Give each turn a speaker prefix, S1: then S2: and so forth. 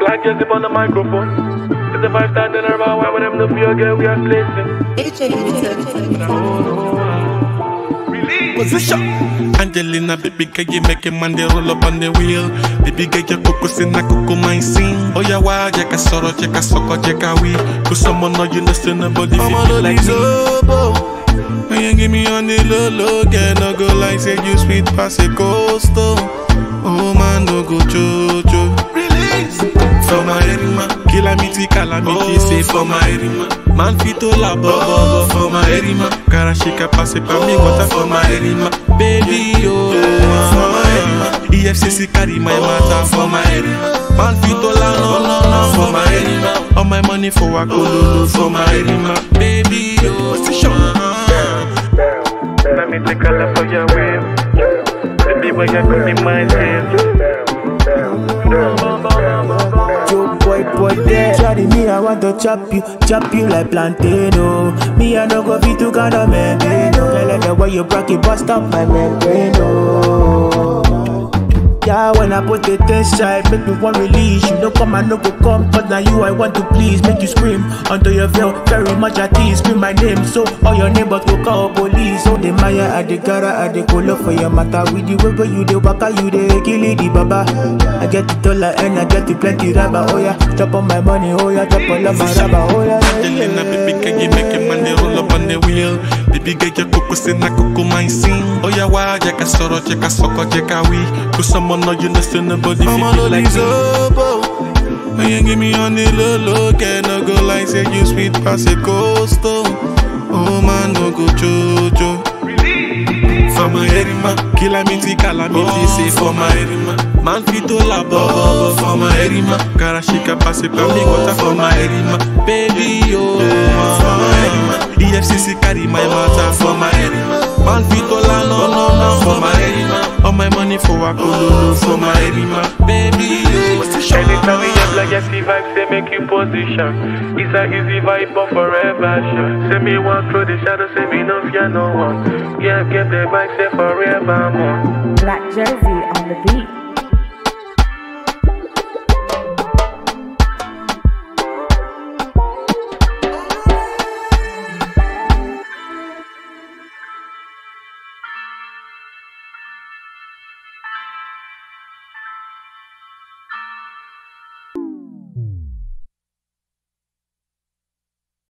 S1: like Jesse on the microphone. It's a 5-star dinner about why with them no feel girl we are placing.
S2: Position. Angelina, baby girl, you make a man they roll up on the wheel. Baby girl, you coco in a coco mine sing. Oh yeah, why jeka soro, jeka soko, jeka we. Cause someone know you know still nobody feel like me. When you give me on the low low, girl, no go like say you sweet past a coastal. Oh man, no go jojo. Release for my erima, calamity, say for my erima. Man fito la bobo for my erima. Karashika passe pa mi water for my erima. Baby yo, for my erima. EFCC carry my matter for my erima. Man fito la no for my erima. All my money for a cololo for my erima. Baby yo,
S1: let me take a look for your way. Baby, when you come in my head.
S3: Boy, there. Shawty, me, I want to chop you like plantain, oh. Me, I no go be too kind of man, no. I like the way you rock it, bust up my membrane, oh. Yeah, when I put it inside, make me one release. You know come, I no go come, but now you I want to please. Make you scream under your veil, very much at ease. Scream my name, so all your neighbors go call police. So the Maya, I the Gara, I the Kolo for your matter. With the river, you the Waka, you the Kili, the Baba. I get the dollar and I get the plenty rubber. Oh yeah, chop on my money, oh yeah, chop all of my rubber. Oh yeah,
S2: Angelina, baby girl, you make a man they roll up on the wheel. Baby girl, you coco in a coco mine sing. Oh yeah, why jeka soro, jeka soko, jeka we. Cause someone know you know still nobody feel like me. When you give me on the low low, girl, no go like say you sweet past a coastal. Oh man, no go jojo. For my erima, calamity, say for my erima. Man fito la bobo for my erima. Karashika passe pa mi water for my erima. Baby yo, for my erima. EFCC carry my matter for my erima. Man fito la no for my erima. All my money for a cololo for my erima. Baby yo.
S1: Anytime we have like Jesse vibes, they make you position. It's a easy vibe, but forever sure. Say me walk through the shadows, say me no fear no one. Yeah, get the vibes, say forever more.
S4: Black Jersey on the beat.